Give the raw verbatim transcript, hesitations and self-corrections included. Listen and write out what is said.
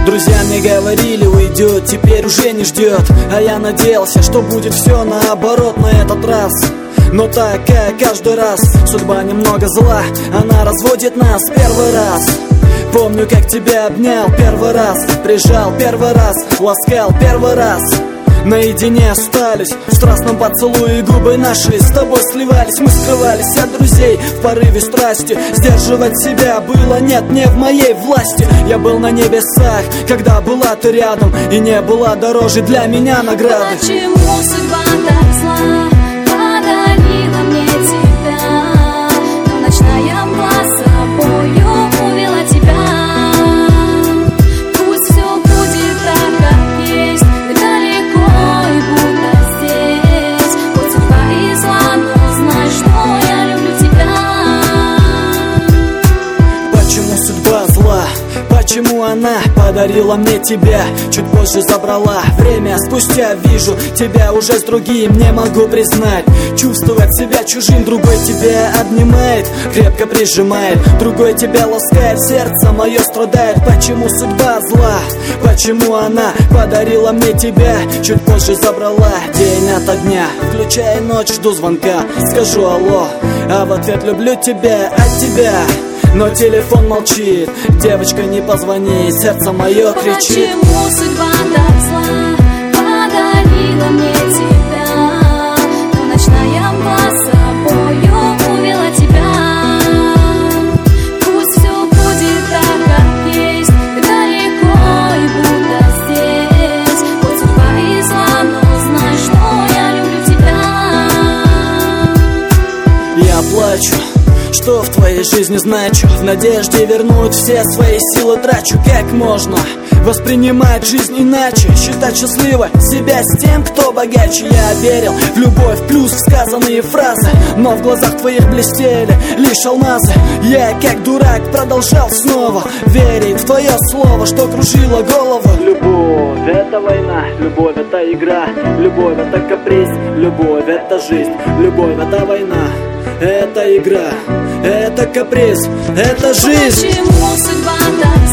Друзья мне говорили, уйдет, теперь уже не ждет. А я надеялся, что будет все наоборот на этот раз. Но такая каждый раз, судьба немного зла, она разводит нас первый раз. Помню, как тебя обнял первый раз, прижал первый раз, ласкал первый раз. Наедине остались, в страстном поцелуе губы наши с тобой сливались. Мы скрывались от друзей в порыве страсти. Сдерживать себя было нет, не в моей власти. Я был на небесах, когда была ты рядом, и не была дороже для меня награды. Почему судьба так зла подарила мне тебя? Но ночная мгла с собою увела тебя. Пусть все будет так, как есть, далеко и будто здесь. Хоть судьба и зла, но знай, что я люблю тебя. Почему судьба зла? Почему она подарила мне тебя, чуть позже забрала? Время спустя вижу тебя уже с другим, не могу признать. Чувствовать себя чужим, другой тебя обнимает, крепко прижимает, другой тебя ласкает, сердце мое страдает. Почему судьба зла? Почему она подарила мне тебя, чуть позже забрала? День ото дня, включая ночь, жду звонка, скажу алло, а в ответ люблю тебя от тебя. Но телефон молчит, девочка, не позвони, сердце мое кричит. Почему судьба так зла подарила мне тебя? Но ночная мгла с собою увела тебя. Пусть все будет так, как есть, далеко и будто здесь. Хоть судьба и зла, но знай, что я люблю тебя. Я плачу, что в твоей жизни значу, в надежде вернуть все свои силы трачу. Как можно воспринимать жизнь иначе, считать счастливой себя с тем, кто богаче? Я верил в любовь, плюс в сказанные фразы, но в глазах твоих блестели лишь алмазы. Я, как дурак, продолжал снова верить в твое слово, что кружило голову. Любовь — это война, любовь — это игра, любовь — это каприз, любовь — это жизнь, любовь — это война, это игра, это каприз, это жизнь. Почему судьба так